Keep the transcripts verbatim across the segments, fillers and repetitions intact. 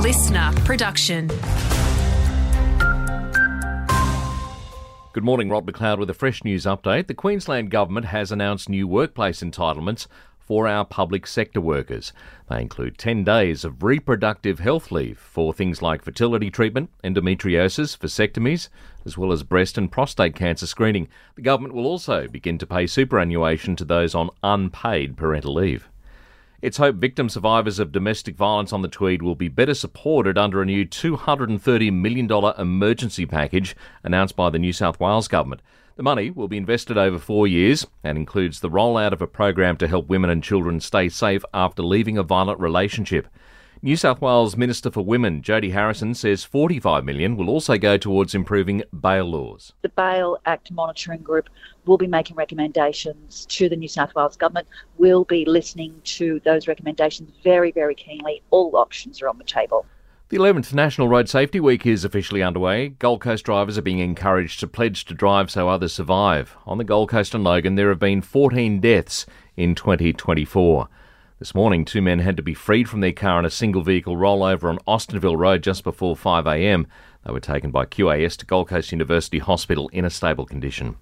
listener production. Good morning, Rod McLeod with a fresh news update. The Queensland Government has announced new workplace entitlements for our public sector workers. They include ten days of reproductive health leave for things like fertility treatment, endometriosis, vasectomies, as well as breast and prostate cancer screening. The government will also begin to pay superannuation to those on unpaid parental leave. It's hoped victim survivors of domestic violence on the Tweed will be better supported under a new two hundred thirty million dollars emergency package announced by the New South Wales Government. The money will be invested over four years and includes the rollout of a program to help women and children stay safe after leaving a violent relationship. New South Wales Minister for Women, Jodie Harrison, says forty-five million dollars will also go towards improving bail laws. The Bail Act Monitoring Group will be making recommendations to the New South Wales Government. We'll be listening to those recommendations very, very keenly. All options are on the table. The eleventh National Road Safety Week is officially underway. Gold Coast drivers are being encouraged to pledge to drive so others survive. On the Gold Coast and Logan, there have been fourteen deaths in twenty twenty-four. This morning, two men had to be freed from their car in a single-vehicle rollover on Austinville Road just before five a m. They were taken by Q A S to Gold Coast University Hospital in a stable condition.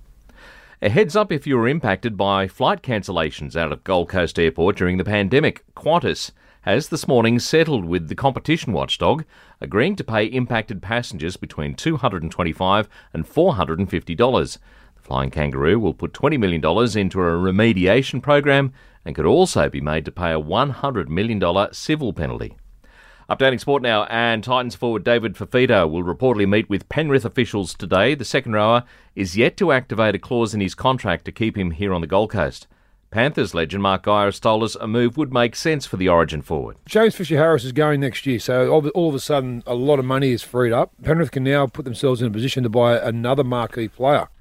A heads up if you were impacted by flight cancellations out of Gold Coast Airport during the pandemic. Qantas has this morning settled with the competition watchdog, agreeing to pay impacted passengers between two hundred twenty-five dollars and four hundred fifty dollars. The Flying Kangaroo will put twenty million dollars into a remediation program and could also be made to pay a one hundred million dollars civil penalty. Updating sport now, and Titans forward David Fifita will reportedly meet with Penrith officials today. The second rower is yet to activate a clause in his contract to keep him here on the Gold Coast. Panthers legend Mark Geyer has told us a move would make sense for the Origin forward. James Fisher-Harris is going next year, so all, all of a sudden a lot of money is freed up. Penrith can now put themselves in a position to buy another marquee player.